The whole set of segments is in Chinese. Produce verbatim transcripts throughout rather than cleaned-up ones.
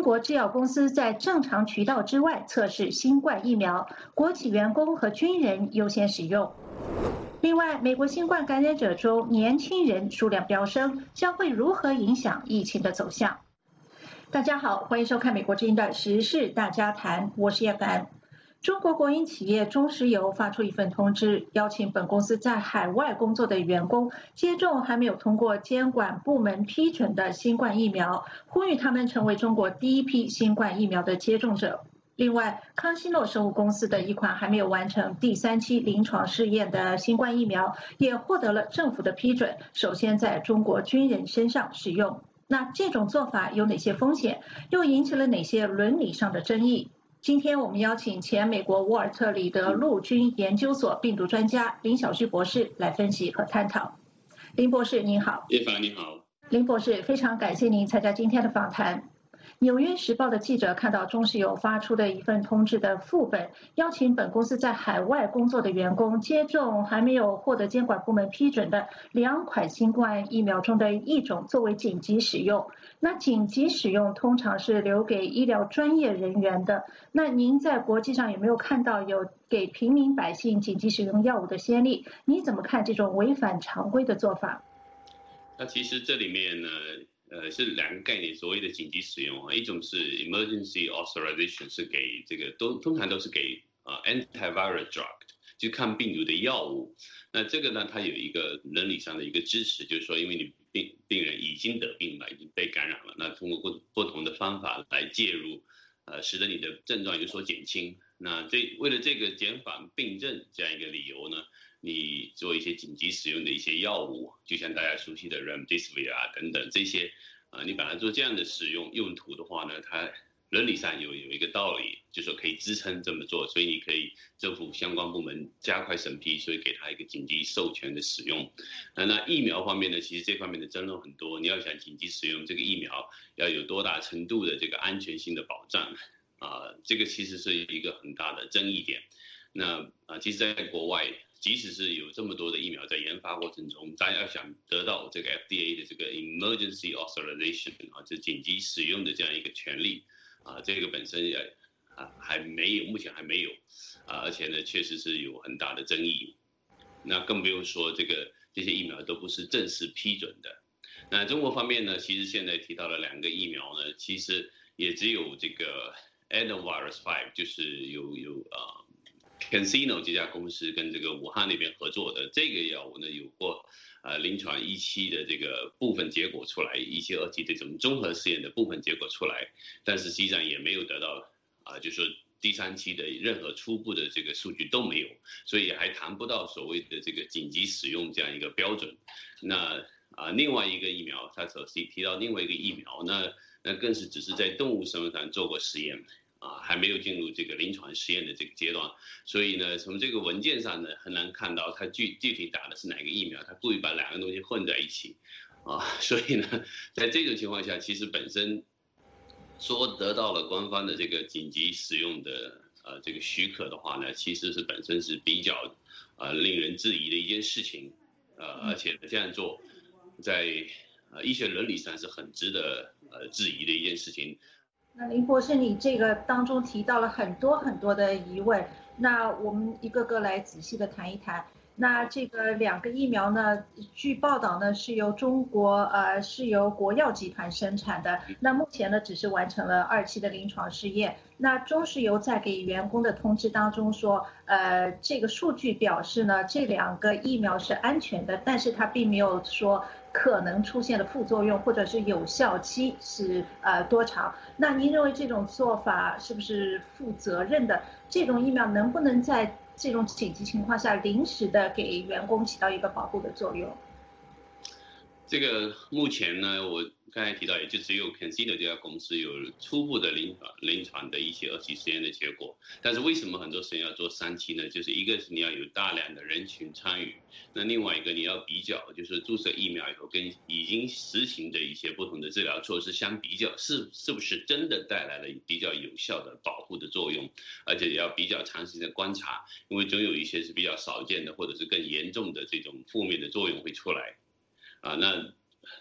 国制药公司在正常渠道之外测试新冠疫苗，国企员工和军人优先使用。另外，美国新冠感染者中年轻人数量飙升，将会如何影响疫情的走向？大家好，欢迎收看美国之音的时事大家谈，我是叶凡。中国国营企业中石油发出一份通知，邀请本公司在海外工作的员工接种还没有通过监管部门批准的新冠疫苗，呼吁他们成为中国第一批新冠疫苗的接种者。另外，康希诺生物公司的一款还没有完成第三期临床试验的新冠疫苗，也获得了政府的批准，首先在中国军人身上使用。那这种做法有哪些风险，又引起了哪些伦理上的争议？今天我们邀请前美国沃尔特里德陆军研究所病毒专家林小旭博士来分析和探讨。林博士您好。 叶凡你好。 林博士，非常感谢您参加今天的访谈。纽约时报的记者看到中石油发出的一份通知的副本，邀请本公司在海外工作的员工接种还没有获得监管部门批准的两款新冠疫苗中的一种作为紧急使用。那紧急使用通常是留给医疗专业人员的。那您在国际上有没有看到有给平民百姓紧急使用药物的先例？你怎么看这种违反常规的做法？ 那其实这里面呢，呃，是两个概念，所谓的紧急使用啊，一种是 emergency authorization， 是给这个都通常都是给呃 antiviral drug， 就抗病毒的药物。那这个呢，它有一个伦理上的一个支持，就是说，因为你病病人已经得病了，已经被感染了，那通过不不同的方法来介入，呃，使得你的症状有所减轻。那这为了这个减缓病症这样一个理由呢，你做一些紧急使用的一些药物，就像大家熟悉的 remdesivir 啊等等这些，啊、呃，你把它做这样的使用用途的话呢，它伦理上有有一个道理，就是说可以支撑这么做，所以你可以政府相关部门加快审批，所以给它一个紧急授权的使用。那那疫苗方面呢，其实这方面的争论很多，你要想紧急使用这个疫苗，要有多大程度的这个安全性的保障啊、呃，这个其实是一个很大的争议点。那啊、呃，其实在国外，即使是有这么多的疫苗在研发过程中，大家要想得到这个 F D A 的这个 emergency authorization 啊，这紧急使用的这样一个权利啊，这个本身也啊还没有，目前还没有啊，而且呢，确实是有很大的争议。那更不用说这个这些疫苗都不是正式批准的。那中国方面呢，其实现在提到了两个疫苗呢，其实也只有这个 adenovirus 五，就是有有呃。CanSino 这家公司跟这个武汉那边合作的这个药物呢，有过呃临床一期的这个部分结果出来，一期、二期这种综合试验的部分结果出来，但是实际上也没有得到啊、呃，就是说第三期的任何初步的这个数据都没有，所以还谈不到所谓的这个紧急使用这样一个标准。那啊、呃，另外一个疫苗，他所提到另外一个疫苗，那那更是只是在动物身上做过实验。啊，还没有进入这个临床实验的这个阶段，所以呢，从这个文件上呢，很难看到它具具体打的是哪个疫苗，它故意把两个东西混在一起，啊，所以呢，在这种情况下，其实本身说得到了官方的这个紧急使用的呃这个许可的话呢，其实是本身是比较呃令人质疑的一件事情，呃，而且这样做在呃医学伦理上是很值得呃质疑的一件事情。 那林博士，你这个当中提到了很多很多的疑问，那我们一个个来仔细的谈一谈。那这个两个疫苗呢，据报道呢是由中国呃是由国药集团生产的，那目前呢只是完成了二期的临床试验。那中石油在给员工的通知当中说，呃，这个数据表示呢这两个疫苗是安全的，但是它并没有说可能出现的副作用或者是有效期是呃多长。那您认为这种做法是不是负责任的？这种疫苗能不能在这种紧急情况下临时的给员工起到一个保护的作用？ 这个目前呢，我刚才提到，也就只有 CanSino 这家公司有初步的临床临床的一些二期实验的结果。但是为什么很多实验要做三期呢？就是一个是你要有大量的人群参与，那另外一个你要比较，就是注射疫苗以后跟已经实行的一些不同的治疗措施相比较，是是不是真的带来了比较有效的保护的作用，而且也要比较长时间的观察，因为总有一些是比较少见的或者是更严重的这种负面的作用会出来。啊，那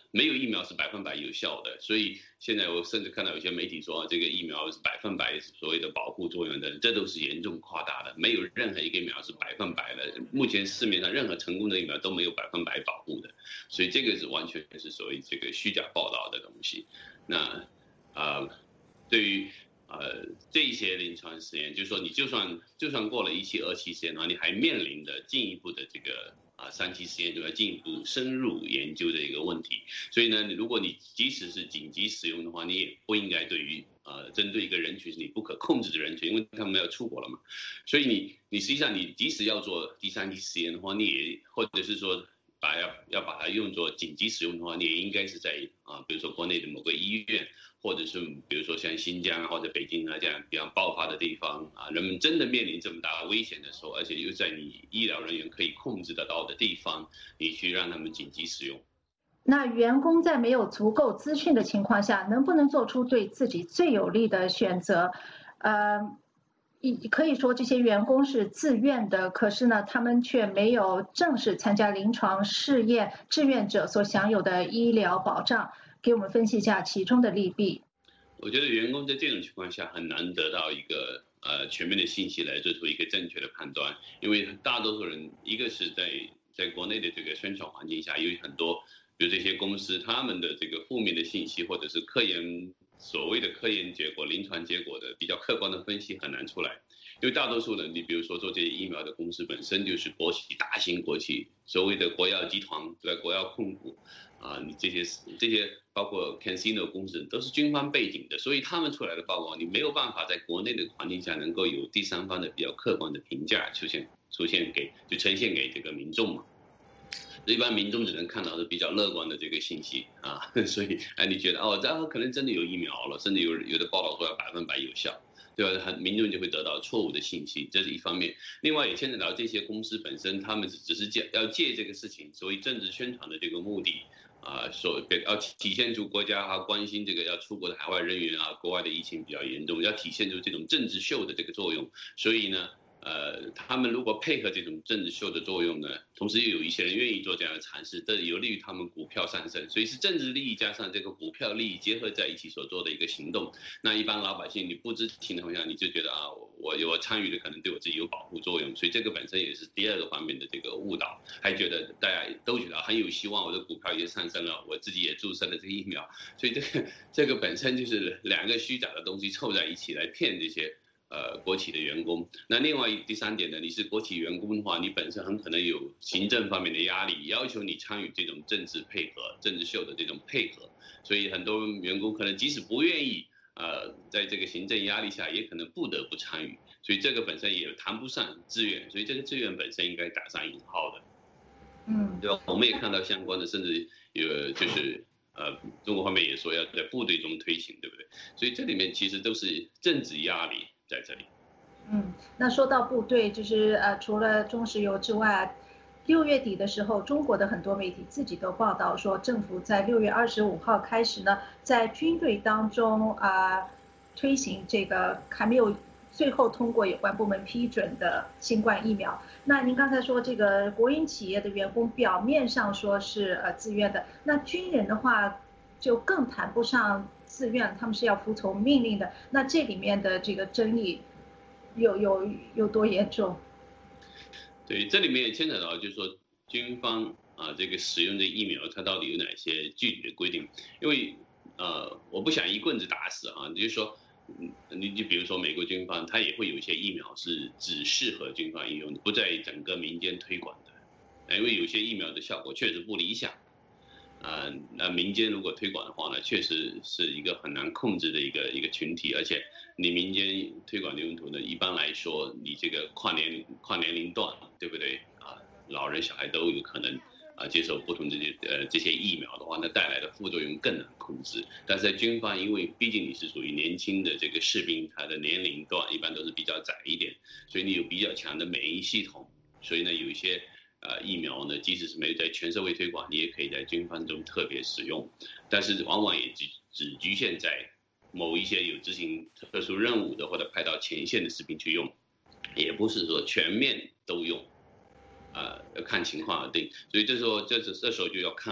没有疫苗是百分百有效的，所以现在我甚至看到有些媒体说，这个疫苗是百分百所谓的保护作用的，这都是严重夸大的，没有任何一个疫苗是百分百的。目前市面上任何成功的疫苗都没有百分百保护的，所以这个是完全是所谓这个虚假报道的东西。那啊、呃，对于呃这些临床实验，就是说你就算就算过了一期、二期实验的话，你还面临的进一步的这个。啊，三期实验就要进一步深入研究的一个问题，所以呢，如果你即使是紧急使用的话，你也不应该对于呃针对一个人群是你不可控制的人群，因为他们要出国了嘛，所以你你实际上你即使要做第三期实验的话，你也或者是说把要要把它用作紧急使用的话，你也应该是在啊，比如说国内的某个医院。或者是比如说像新疆啊或者北京啊这样比较爆发的地方啊，人们真的面临这么大的危险的时候，而且又在你医疗人员可以控制得到的地方，你去让他们紧急使用。 那员工在没有足够资讯的情况下，能不能做出对自己最有利的选择？呃，可以说这些员工是自愿的，可是呢，他们却没有正式参加临床试验志愿者所享有的医疗保障。给我们分析一下其中的利弊。 我觉得员工在这种情况下很难得到一个呃全面的信息来做出一个正确的判断，因为大多数人一个是在在国内的这个宣传环境下，有很多比如这些公司他们的这个负面的信息或者是科研所谓的科研结果、临床结果的比较客观的分析很难出来，因为大多数人，你比如说做这些疫苗的公司本身就是国企、大型国企，所谓的国药集团对国药控股。啊，你这些这些包括 Cansino 公司都是军方背景的，所以他们出来的报告，你没有办法在国内的环境下能够有第三方的比较客观的评价出现出现给就呈现给这个民众嘛。一般民众只能看到的比较乐观的这个信息啊，所以哎，你觉得哦，这可能真的有疫苗了，甚至有有的报道说要百分百有效。对吧？很民众就会得到错误的信息，这是一方面。另外也牵扯到这些公司本身，他们只是借要借这个事情作为政治宣传的这个目的啊，所要体现出国家啊关心这个要出国的海外人员啊，国外的疫情比较严重，要体现出这种政治秀的这个作用。所以呢，呃，他们如果配合这种政治秀的作用呢，同时又有一些人愿意做这样的尝试，这有利于他们股票上升。所以是政治利益加上这个股票利益结合在一起所做的一个行动。那一般老百姓你不知情的情况下，你就觉得啊，我我参与的可能对我自己有保护作用，所以这个本身也是第二个方面的这个误导，还觉得大家都觉得很有希望，我的股票也上升了，我自己也注射了这个疫苗，所以这个这个本身就是两个虚假的东西凑在一起来骗这些。呃，国企的员工。那另外第三点呢，你是国企员工的话，你本身很可能有行政方面的压力，要求你参与这种政治配合、政治秀的这种配合，所以很多员工可能即使不愿意，呃，在这个行政压力下，也可能不得不参与，所以这个本身也谈不上自愿，所以这个自愿本身应该打上引号的。 嗯， 对吧？我们也看到相关的，甚至有就是。呃，中国方面也说要在部队中推行，对不对？所以这里面其实都是政治压力在这里。 嗯，那说到部队，就是呃，除了中石油之外，六月底的时候，中国的很多媒体自己都报道说，政府在六月二十五号开始呢，在军队当中啊、呃、推行这个还没有最后通过有关部门批准的新冠疫苗。那您刚才说这个国营企业的员工表面上说是呃自愿的，那军人的话就更谈不上自愿，他们是要服从命令的。那这里面的这个争议有有有多严重？ 对，这里面也牵扯到就是说军方啊这个使用的疫苗它到底有哪些具体的规定？因为呃我不想一棍子打死啊，就是说。你你比如说美国军方，它也会有一些疫苗是只适合军方应用的，不在整个民间推广的，因为有些疫苗的效果确实不理想，啊，那民间如果推广的话呢，确实是一个很难控制的一个一个群体，而且你民间推广的用途呢，一般来说你这个跨年跨年龄段，对不对啊？老人小孩都有可能。啊，接受不同的这呃这些疫苗的话，那带来的副作用更难控制。但是在军方，因为毕竟你是属于年轻的这个士兵，他的年龄段一般都是比较窄一点，所以你有比较强的免疫系统，所以呢，有一些呃疫苗呢，即使是没有在全社会推广，你也可以在军方中特别使用。但是往往也只只局限在某一些有执行特殊任务的或者派到前线的士兵去用，也不是说全面都用。呃，要看情况而定，所以这时候这这时候就要看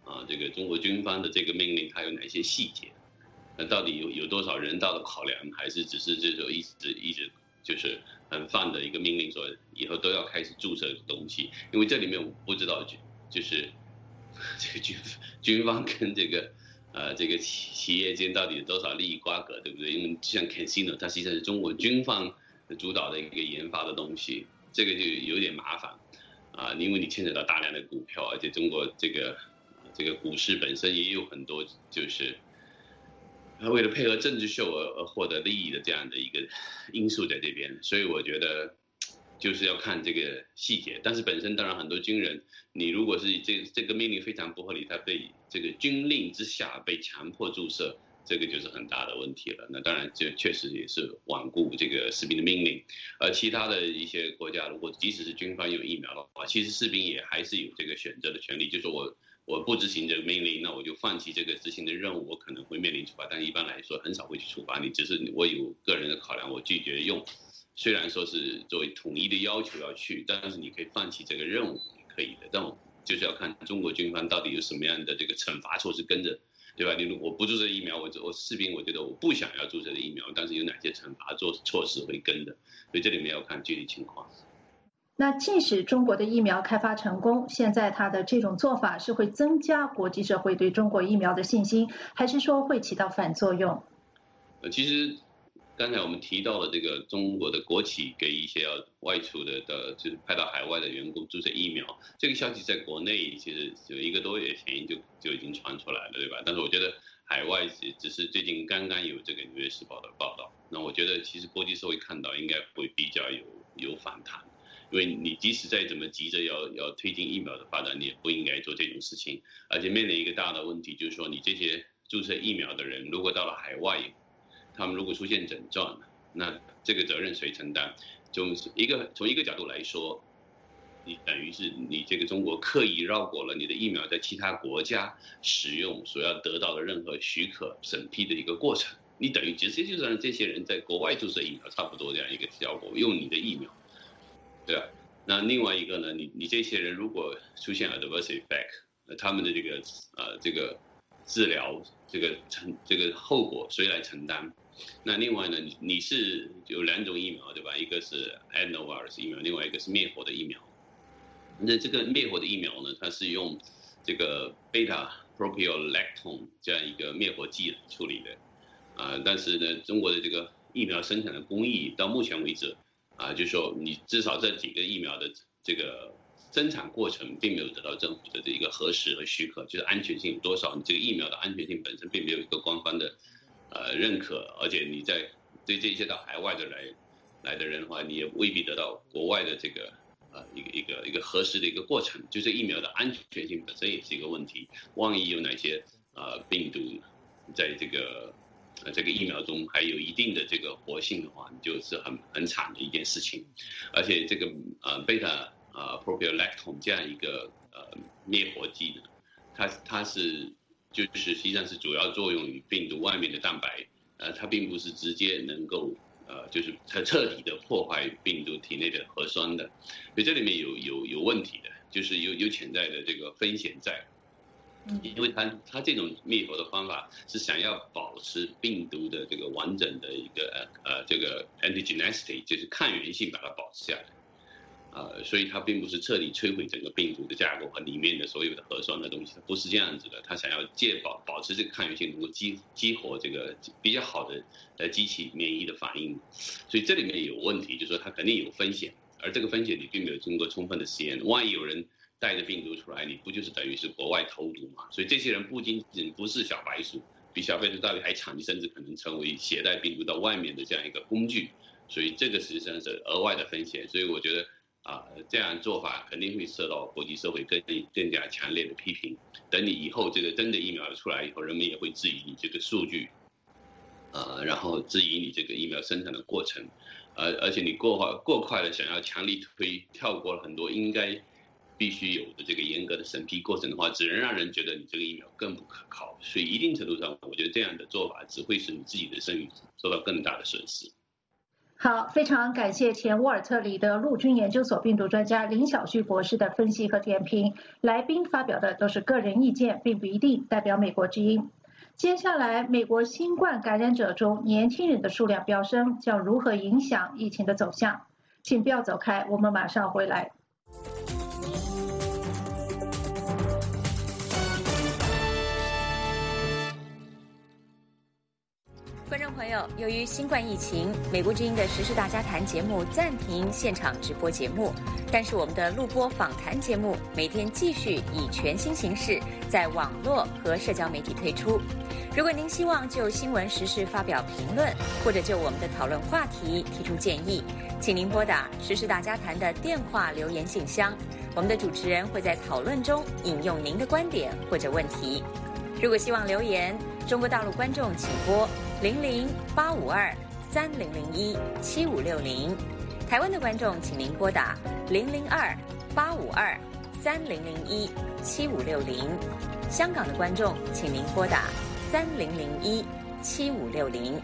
啊，这个中国军方的这个命令它有哪些细节？那到底有有多少人道的考量，还是只是这种一直一直就是很放的一个命令，说以后都要开始注射东西？因为这里面我不知道，就是这个军军方跟这个呃这个企企业间到底有多少利益瓜葛，对不对？因为像 CanSino 它实际上是中国军方主导的一个研发的东西，这个就有点麻烦啊，因为你牵扯到大量的股票，而且中国这个这个股市本身也有很多就是为了配合政治秀而而获得利益的这样的一个因素在这边，所以我觉得就是要看这个细节。但是本身当然很多军人，你如果是这这个命令非常不合理，他被这个军令之下被强迫注射，这个就是很大的问题了。那当然这确实也是罔顾这个士兵的命令。而其他的一些国家，如果即使是军方有疫苗的话，其实士兵也还是有这个选择的权利，就是我。我不执行这个命令，那我就放弃这个执行的任务，我可能会面临处罚，但一般来说很少会去处罚你，只是我有个人的考量，我拒绝用。虽然说是作为统一的要求要去，但是你可以放弃这个任务，可以的。但我就是要看中国军方到底有什么样的这个惩罚措施跟着，对吧？你如果不注射疫苗，我我士兵我觉得我不想要注射的疫苗，但是有哪些惩罚措措施会跟着，所以这里面要看具体情况。 那即使中国的疫苗开发成功，现在它的这种做法是会增加国际社会对中国疫苗的信心，还是说会起到反作用？ 呃，其实刚才我们提到了这个中国的国企给一些要外出的的，就是派到海外的员工注射疫苗，这个消息在国内其实有一个多月前就就已经传出来了，对吧？但是我觉得海外只只是最近刚刚有这个《纽约时报》的报道，那我觉得其实国际社会看到应该会比较有有反弹。因为你即使再怎么急着要要推进疫苗的发展，你也不应该做这种事情。而且面临一个大的问题，就是说你这些注射疫苗的人，如果到了海外，他们如果出现症状，那这个责任谁承担？就是一个从一个角度来说，你等于是你这个中国刻意绕过了你的疫苗在其他国家使用所要得到的任何许可审批的一个过程，你等于直接就让这些人在国外注射疫苗，差不多这样一个效果，用你的疫苗。对啊，那另外一个呢，你你这些人如果出现 adverse effect， 他们的这个呃这个治疗这个承这个后果谁来承担？那另外呢，你你是有两种疫苗对吧？一个是 adenovirus 疫苗，另外一个是灭活的疫苗。那这个灭活的疫苗呢，它是用这个 beta propiolactone 这样一个灭活剂处理的，啊、呃，但是呢，中国的这个疫苗生产的工艺到目前为止。啊，就是说你至少这几个疫苗的这个生产过程并没有得到政府的这一个核实和许可，就是安全性有多少，你这个疫苗的安全性本身并没有一个官方的呃认可，而且你在对这些到海外的来来的人的话，你也未必得到国外的这个呃一个一个一个核实的一个过程，就是疫苗的安全性本身也是一个问题，万一有哪些呃病毒在这个。呃，这个疫苗中还有一定的这个活性的话，就是很很惨的一件事情。而且这个呃贝塔呃 propiolactone 这样一个呃灭活剂呢，它它是就是实际上是主要作用于病毒外面的蛋白，呃，它并不是直接能够呃就是彻彻底的破坏病毒体内的核酸的，所以这里面有有有问题的，就是有有潜在的这个风险在。因为它它这种灭活的方法是想要保持病毒的这个完整的一个呃这个 antigenicity， 就是抗原性把它保持下来，呃，所以它并不是彻底摧毁整个病毒的架构和里面的所有的核酸的东西，它不是这样子的。它想要借保保持这个抗原性，能够激激活这个比较好的呃激起免疫的反应，所以这里面有问题，就是说它肯定有风险，而这个风险你并没有经过充分的实验，万一有人带着病毒出来，你不就是等于是国外投毒嘛？所以这些人不仅仅不是小白鼠，比小白鼠到底还惨，甚至可能成为携带病毒到外面的这样一个工具。所以这个实际上是额外的风险。所以我觉得啊、呃，这样做法肯定会受到国际社会更更加强烈的批评。等你以后这个真的疫苗出来以后，人们也会质疑你这个数据，呃，然后质疑你这个疫苗生产的过程，呃，而且你过快过快的想要强力推，跳过了很多应该。必须有的这个严格的审批过程的话，只能让人觉得你这个疫苗更不可靠。所以一定程度上，我觉得这样的做法只会使你自己的声誉受到更大的损失。 好，非常感谢前沃尔特里的陆军研究所病毒专家林晓旭博士的分析和点评。来宾发表的都是个人意见，并不一定代表美国之音。接下来，美国新冠感染者中年轻人的数量飙升，将如何影响疫情的走向？请不要走开，我们马上回来。 观众朋友，由于新冠疫情，美国之音的时事大家谈节目暂停现场直播节目，但是我们的录播访谈节目每天继续以全新形式在网络和社交媒体推出。如果您希望就新闻时事发表评论，或者就我们的讨论话题提出建议，请您拨打时事大家谈的电话留言信箱，我们的主持人会在讨论中引用您的观点或者问题。如果希望留言，中国大陆观众请拨零零八五二三零零一七五六零，台湾的观众请您拨打零零二八五二三零零一七五六零，香港的观众请您拨打三零零一七五六零。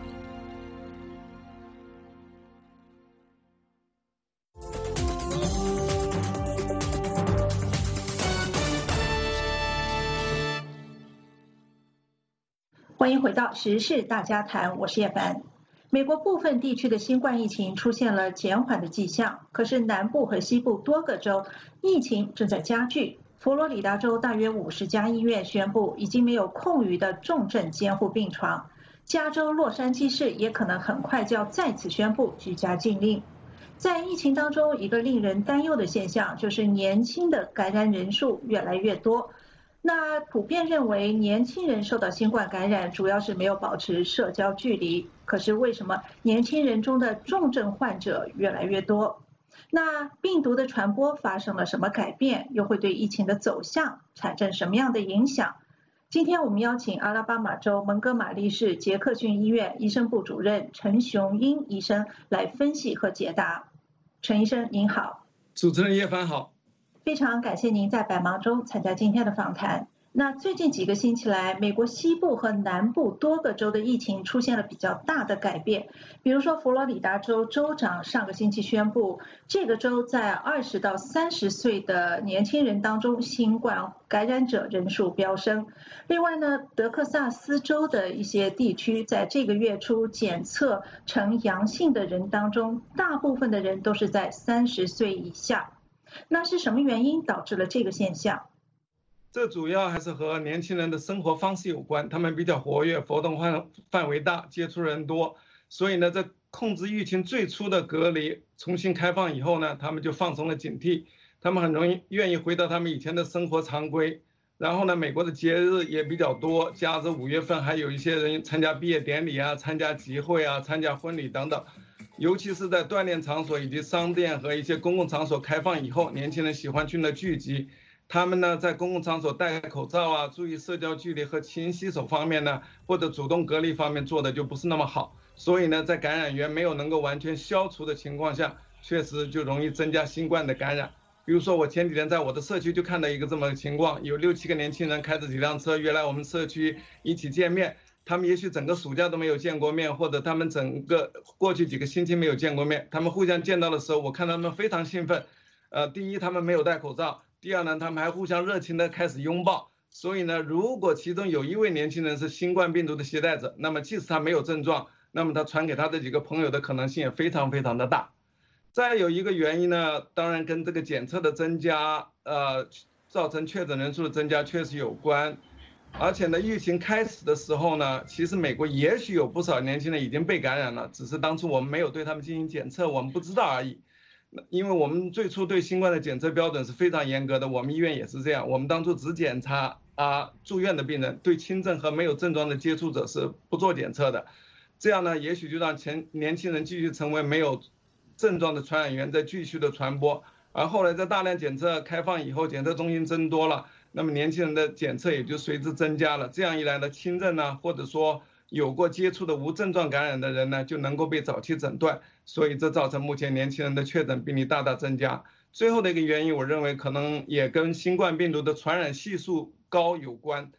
欢迎回到时事大家谈，我是叶凡。美国部分地区的新冠疫情出现了减缓的迹象，可是南部和西部多个州疫情正在加剧。佛罗里达州大约五十家医院宣布已经没有空余的重症监护病床，加州洛杉矶市也可能很快就要再次宣布居家禁令。在疫情当中，一个令人担忧的现象就是年轻的感染人数越来越多。那普遍认为，年轻人受到新冠感染主要是没有保持社交距离。可是为什么年轻人中的重症患者越来越多？那病毒的传播发生了什么改变？又会对疫情的走向产生什么样的影响？今天我们邀请阿拉巴马州蒙哥马利市杰克逊医院医生部主任陈雄英医生来分析和解答。陈医生您好。 主持人叶凡好。 非常感谢您在百忙中参加今天的访谈。那最近几个星期来，美国西部和南部多个州的疫情出现了比较大的改变。比如说，佛罗里达州州长上个星期宣布，这个州在二十到三十岁的年轻人当中，新冠感染者人数飙升。另外呢，德克萨斯州的一些地区在这个月初检测呈阳性的人当中，大部分的人都是在三十岁以下。那是什么原因导致了这个现象？ 这主要还是和年轻人的生活方式有关，他们比较活跃，活动范范围大，接触人多，所以呢，在控制疫情最初的隔离重新开放以后呢，他们就放松了警惕，他们很容易愿意回到他们以前的生活常规。然后呢，美国的节日也比较多，加之五月份还有一些人参加毕业典礼啊，参加集会啊，参加婚礼等等。尤其是在锻炼场所以及商店和一些公共场所开放以后，年轻人喜欢去那聚集。他们呢，在公共场所戴口罩啊，注意社交距离和勤洗手方面呢，或者主动隔离方面做的就不是那么好。所以呢，在感染源没有能够完全消除的情况下，确实就容易增加新冠的感染。比如说，我前几天在我的社区就看到一个这么个情况，有六七个年轻人开着几辆车约来我们社区一起见面。他们也许整个暑假都没有见过面，或者他们整个过去几个星期没有见过面。他们互相见到的时候，我看到他们非常兴奋。呃，第一，他们没有戴口罩；第二呢，他们还互相热情的开始拥抱。所以呢，如果其中有一位年轻人是新冠病毒的携带者，那么即使他没有症状，那么他传给他的几个朋友的可能性也非常非常的大。再有一个原因呢，当然跟这个检测的增加，呃，造成确诊人数的增加确实有关。而且呢，疫情开始的时候呢，其实美国也许有不少年轻人已经被感染了，只是当初我们没有对他们进行检测，我们不知道而已。因为我们最初对新冠的检测标准是非常严格的，我们医院也是这样，我们当初只检查啊住院的病人，对轻症和没有症状的接触者是不做检测的。这样呢，也许就让前年轻人继续成为没有症状的传染源，再继续的传播。而后来在大量检测开放以后，检测中心增多了，那么年轻人的检测也就随之增加了。这样一来呢，轻症呢，或者说有过接触的无症状感染的人呢，就能够被早期诊断，所以这造成目前年轻人的确诊病例大大增加。最后的一个原因，我认为可能也跟新冠病毒的传染系数高有关。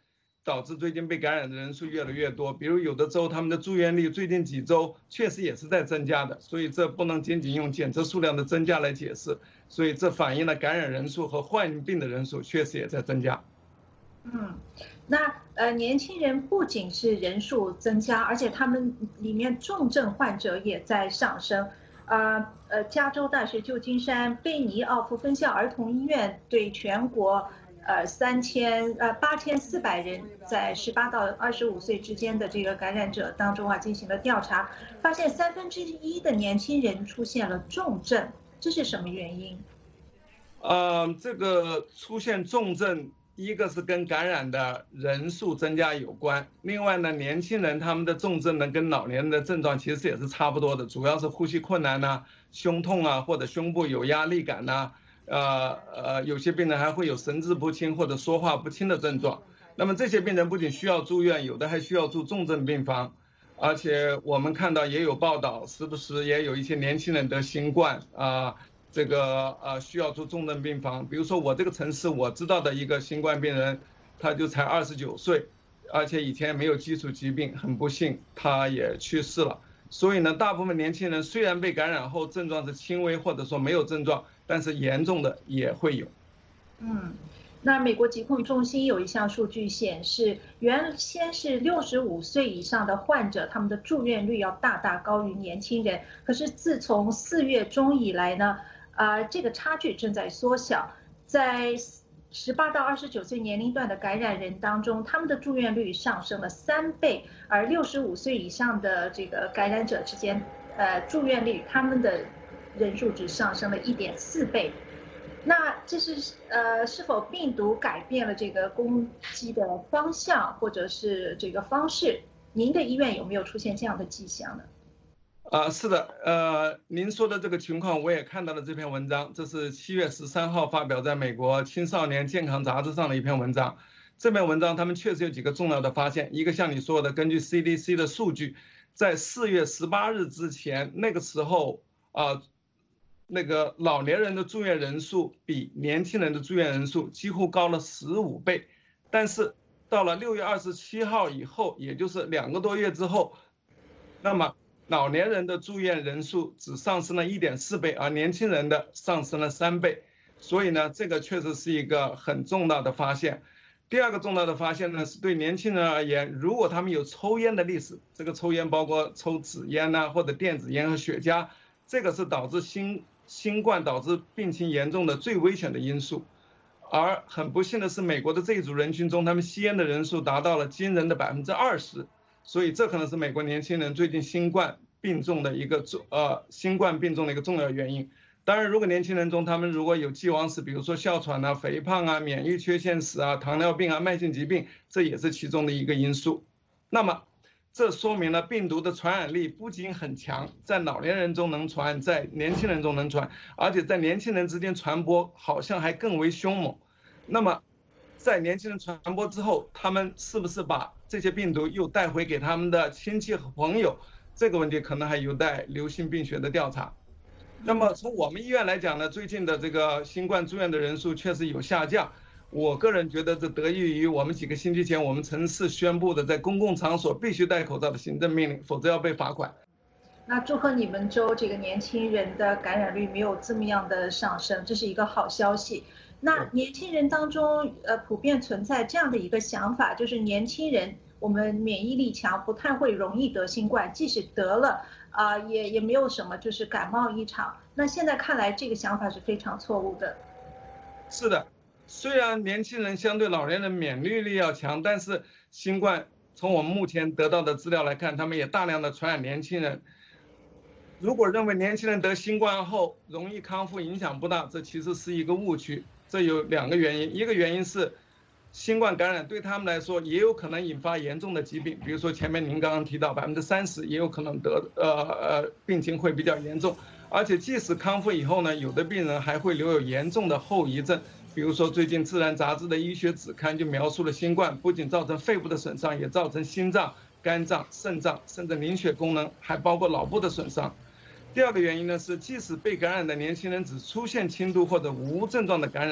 导致最近被感染的人数越来越多。比如有的州他们的住院率最近几周确实也是在增加的，所以这不能仅仅用检测数量的增加来解释，所以这反映了感染人数和患病的人数确实也在增加。 嗯，那呃，年轻人不仅是人数增加，而且他们里面重症患者也在上升。呃呃，加州大学旧金山贝尼奥夫分校儿童医院对全国呃三千呃八千四百人在十八到二十五岁之间的这个感染者当中啊进行了调查，发现三分之一的年轻人出现了重症，这是什么原因？ 呃，这个出现重症，一个是跟感染的人数增加有关，另外呢，年轻人他们的重症呢跟老年人的症状其实也是差不多的，主要是呼吸困难呐、啊、胸痛啊，或者胸部有压力感呐、啊，呃呃，有些病人还会有神志不清或者说话不清的症状。那么这些病人不仅需要住院，有的还需要住重症病房，而且我们看到也有报道，时不时也有一些年轻人得新冠啊。呃这个呃需要住重症病房，比如说我这个城市我知道的一个新冠病人，他就才二十九岁，而且以前没有基础疾病，很不幸他也去世了。所以呢，大部分年轻人虽然被感染后症状是轻微或者说没有症状，但是严重的也会有。 嗯，那美国疾控中心有一项数据显示，原先是六十五岁以上的患者，他们的住院率要大大高于年轻人。可是自从四月中以来呢，啊，这个差距正在缩小，在十八到二十九岁年龄段的感染人当中，他们的住院率上升了三倍，而六十五岁以上的这个感染者之间，呃，住院率他们的人数只上升了一点四倍。那这是呃，是否病毒改变了这个攻击的方向或者是这个方式？您的医院有没有出现这样的迹象呢？ 啊、呃，是的，呃，您说的这个情况我也看到了这篇文章，这是七月十三号发表在美国青少年健康杂志上的一篇文章。这篇文章他们确实有几个重要的发现，一个像你说的，根据 C D C 的数据，在四月十八日之前，那个时候啊、呃，那个老年人的住院人数比年轻人的住院人数几乎高了十五倍，但是到了六月二十七号以后，也就是两个多月之后，那么老年人的住院人数只上升了一点四倍，而年轻人的上升了三倍。所以呢，这个确实是一个很重大的发现。第二个重大的发现呢，是对年轻人而言，如果他们有抽烟的历史，这个抽烟包括抽纸烟呐、啊，或者电子烟和雪茄，这个是导致新新冠导致病情严重的最危险的因素。而很不幸的是，美国的这一组人群中，他们吸烟的人数达到了惊人的百分之二十。所以这可能是美国年轻人最近新冠病重的一个重呃新冠病重的一个重要原因。当然，如果年轻人中他们如果有既往史，比如说哮喘啊、肥胖啊、免疫缺陷史啊、糖尿病啊、慢性疾病，这也是其中的一个因素。那么，这说明了病毒的传染力不仅很强，在老年人中能传，在年轻人中能传，而且在年轻人之间传播好像还更为凶猛。那么，在年轻人传播之后，他们是不是把这些病毒又带回给他们的亲戚和朋友？这个问题可能还有待流行病学的调查。那么从我们医院来讲呢，最近的这个新冠住院的人数确实有下降。我个人觉得这得益于我们几个星期前我们城市宣布的在公共场所必须戴口罩的行政命令，否则要被罚款。 那祝贺你们州这个年轻人的感染率没有这么样的上升，这是一个好消息。那年轻人当中，呃，普遍存在这样的一个想法，就是年轻人我们免疫力强，不太会容易得新冠，即使得了，啊、呃，也也没有什么，就是感冒一场。那现在看来，这个想法是非常错误的。 是的，虽然年轻人相对老年人免疫力要强，但是新冠从我们目前得到的资料来看，他们也大量的传染年轻人。如果认为年轻人得新冠后容易康复，影响不大，这其实是一个误区。这有两个原因，一个原因是新冠感染对他们来说也有可能引发严重的疾病，比如说前面您刚刚提到百分之三十也有可能得呃呃病情会比较严重，而且即使康复以后呢，有的病人还会留有严重的后遗症，比如说最近《自然》杂志的医学子刊就描述了新冠不仅造成肺部的损伤，也造成心脏、肝脏、肾脏甚至凝血功能，还包括脑部的损伤。第二个原因呢是，即使被感染的年轻人只出现轻度或者无症状的感染，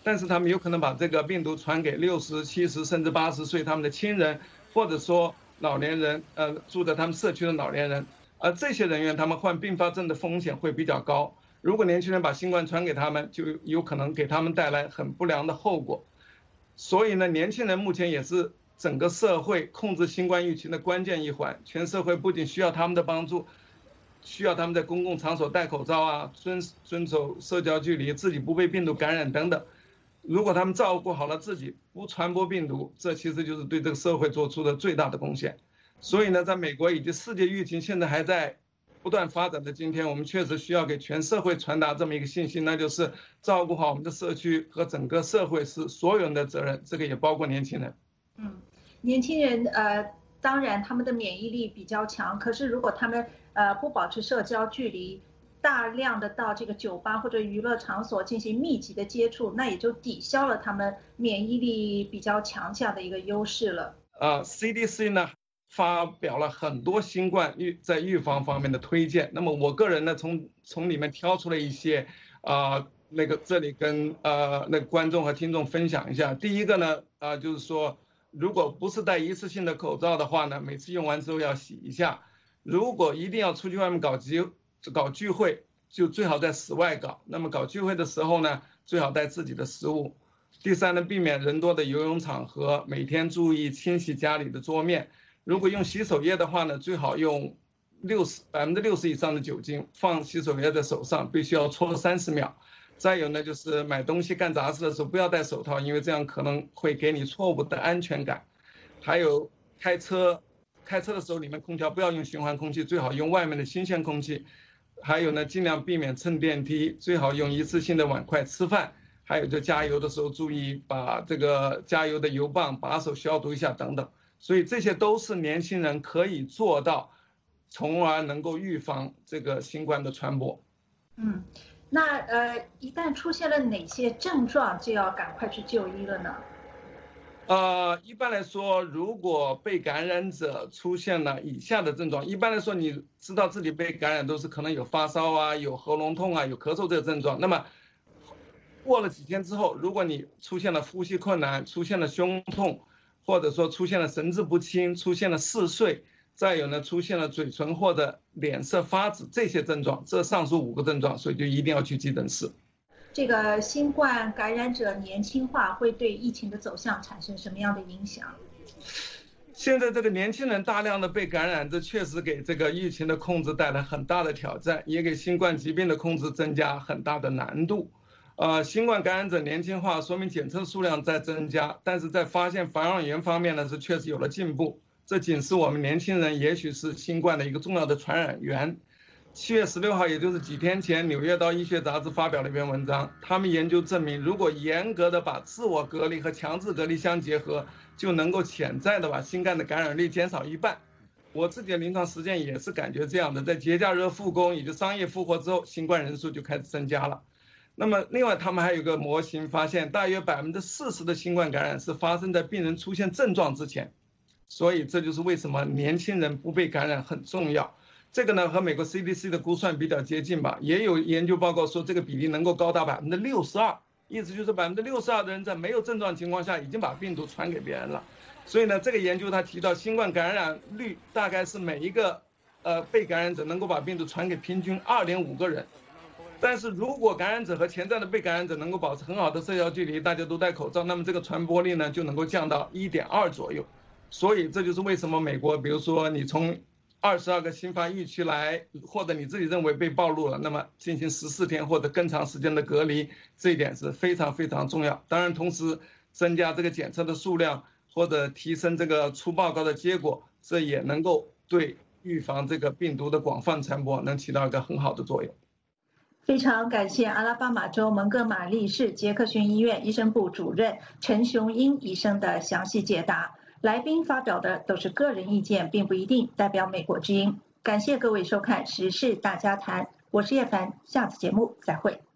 但是他们有可能把这个病毒传给六十、七十甚至八十岁他们的亲人，或者说老年人，呃，住在他们社区的老年人，而这些人员他们患并发症的风险会比较高。如果年轻人把新冠传给他们，就有可能给他们带来很不良的后果。所以呢，年轻人目前也是整个社会控制新冠疫情的关键一环。全社会不仅需要他们的帮助，需要他们在公共场所戴口罩啊，遵遵守社交距离，自己不被病毒感染等等。如果他们照顾好了自己，不传播病毒，这其实就是对这个社会做出的最大的贡献。所以呢，在美国以及世界疫情现在还在不断发展的今天，我们确实需要给全社会传达这么一个信息，那就是照顾好我们的社区和整个社会是所有人的责任，这个也包括年轻人。 嗯，年轻人呃，当然他们的免疫力比较强，可是如果他们呃不保持社交距离，大量的到这个酒吧或者娱乐场所进行密集的接触，那也就抵消了他们免疫力比较强这样的一个优势了。 呃 ，C D C 呢发表了很多新冠预在预防方面的推荐，那么我个人呢从从里面挑出了一些，啊、呃、那个这里跟呃那个观众和听众分享一下。第一个呢，啊、呃、就是说，如果不是戴一次性的口罩的话呢，每次用完之后要洗一下。如果一定要出去外面搞集搞聚会，就最好在室外搞。那么搞聚会的时候呢，最好带自己的食物。第三呢，避免人多的游泳场合，每天注意清洗家里的桌面。如果用洗手液的话呢，最好用六十百分之六十以上的酒精，放洗手液在手上，必须要搓三十秒。再有呢，就是买东西干杂事的时候不要戴手套，因为这样可能会给你错误的安全感。还有开车，开车的时候里面空调不要用循环空气，最好用外面的新鲜空气。还有呢，尽量避免乘电梯，最好用一次性的碗筷吃饭。还有就加油的时候注意把这个加油的油棒把手消毒一下等等。所以这些都是年轻人可以做到，从而能够预防这个新冠的传播。 嗯，那呃，一旦出现了哪些症状，就要赶快去就医了呢？ 呃，一般来说，如果被感染者出现了以下的症状，一般来说你知道自己被感染都是可能有发烧啊、有喉咙痛啊、有咳嗽这个症状。那么过了几天之后，如果你出现了呼吸困难、出现了胸痛，或者说出现了神志不清、出现了嗜睡，再有呢出现了嘴唇或者脸色发紫这些症状，这上述五个症状，所以就一定要去急诊室。 这个新冠感染者年轻化会对疫情的走向产生什么样的影响？ 现在这个年轻人大量的被感染，这确实给这个疫情的控制带来很大的挑战，也给新冠疾病的控制增加很大的难度。呃，新冠感染者年轻化，说明检测数量在增加，但是在发现防染源方面呢，是确实有了进步。这警示我们年轻人，也许是新冠的一个重要的传染源。七月十六号，也就是几天前，《纽约刀医学杂志》发表了一篇文章，他们研究证明，如果严格的把自我隔离和强制隔离相结合，就能够潜在的把新冠的感染率减少一半。我自己的临床实践也是感觉这样的，在节假日复工以及商业复活之后，新冠人数就开始增加了。那么另外他们还有个模型发现，大约百分之四十的新冠感染是发生在病人出现症状之前，所以这就是为什么年轻人不被感染很重要。这个呢和美国 C D C 的估算比较接近吧，也有研究报告说这个比例能够高达百分之六十二，意思就是百分之六十二的人在没有症状情况下已经把病毒传给别人了。所以呢，这个研究他提到新冠感染率大概是每一个呃被感染者能够把病毒传给平均二点五个人。但是如果感染者和潜在的被感染者能够保持很好的社交距离，大家都戴口罩，那么这个传播率呢就能够降到 一点二 左右。所以这就是为什么美国，比如说你从二十二个新发疫区来，或者你自己认为被暴露了，那么进行十四天或者更长时间的隔离，这一点是非常非常重要。当然同时增加这个检测的数量，或者提升这个出报告的结果，这也能够对预防这个病毒的广泛传播能起到一个很好的作用。 非常感谢阿拉巴马州蒙哥马利市杰克逊医院医生部主任陈雄英医生的详细解答。来宾发表的都是个人意见，并不一定代表美国之音。感谢各位收看《时事大家谈》，我是叶凡，下次节目再会。